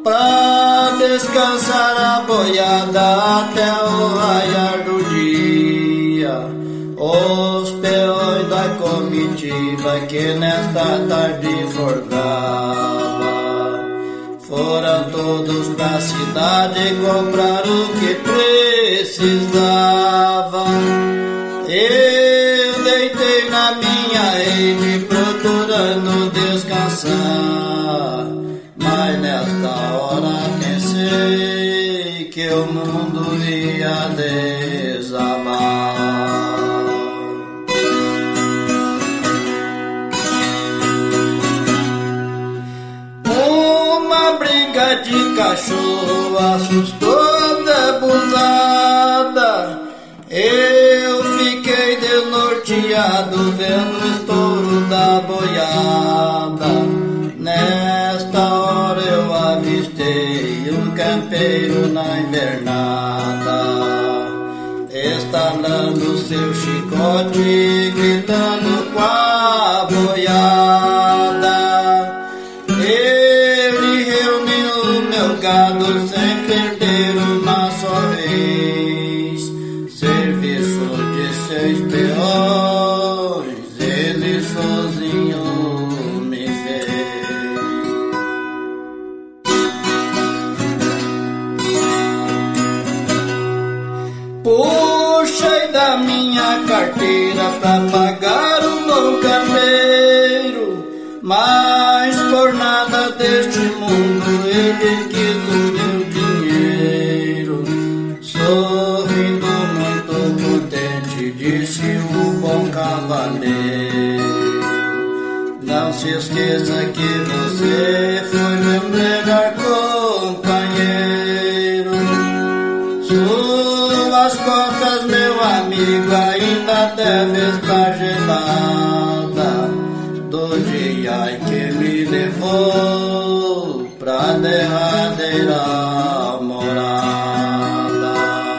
pra descansar a boiada até o raiar do dia. Os peões da comitiva que nesta tarde forgava foram todos pra cidade comprar o que precisava. Eu deitei na minha rede procurando descansar, mas nesta hora pensei que o mundo ia desabar. Uma briga de cachorro assustou a debusada. Eu fiquei desnorteado vendo o estouro da boiada. Nesta hora eu avistei um campeiro na invernada, estalando seu chicote e gritando com a boiada. Ele reuniu meu gado sem perder uma só vez. Serviço de 6 peões, ele sozinho me fez. Puxei da minha carteira pra pagar o meu campeiro, mas por nada deste mundo ele quis o meu dinheiro. Sorrindo muito contente, disse o bom cavaleiro: não se esqueça que você foi meu melhor companheiro. Suas contas, meu amigo, ainda devem estar gelada do dia em que me levou pra derradeira morada.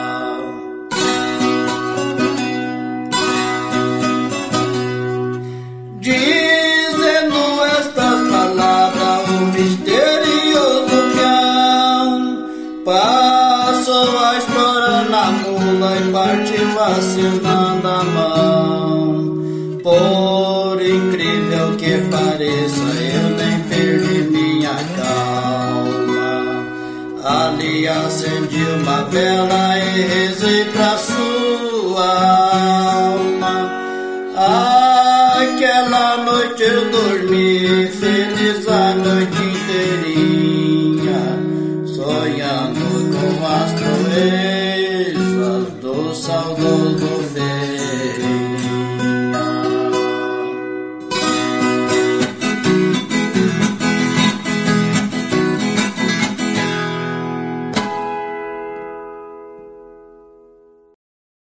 Dizendo estas palavras, o misterioso peão passou a espora na mula e partiu assinando a mão. Por incrível que pareça, eu nem perdi minha calma. Ali acendi uma vela e rezei pra sua alma. Aquela noite eu dormi